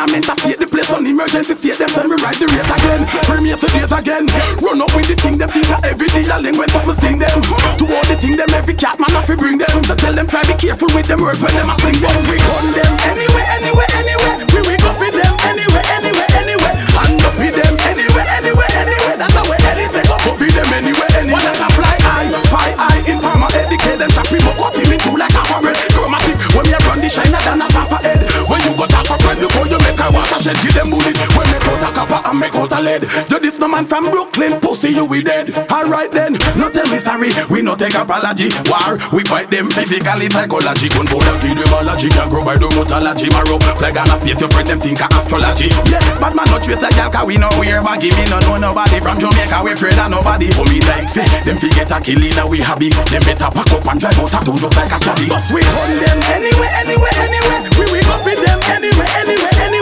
mental state, the place on emergency state. Them tell me ride the race again, premier to days again. Run up with the thing, them think that every day I link when something sting them. To all the thing, them every cat man have to bring them. So tell them try be careful with them words when them a fling them. We gun them anywhere, anywhere, anywhere. We go with them anywhere, anywhere, anywhere. Hand up with them anywhere, anywhere, anywhere. That's how we anything go with them anywhere, anywhere. One that a fly eye, spy eye, informer, educate them, chop him up, cut him into like a fabric. Chromatic, when me a run the shiner than a sapphire head. When you go talk for bread, look how you make a watershed. Give them bullet, when make out a copper and make out a lead. You this no man from Brooklyn, pussy you we dead. Alright then, no tell me sorry, we no take apology. War, we fight them physically, psychology. Gun powder give them allergy, can grow by the mythology. Marrow, flag and a face, your friend them think of astrology. Yeah, but man no trace like y'all, cause we know we're baggy. Me no know nobody from Jamaica, we afraid of nobody. For me like say, them forget a killing a we hobby. Them better pack up and drive out a two just like a caddy. Cause we hunt them anywhere, anywhere, anywhere. We go with them anywhere, anywhere, anywhere.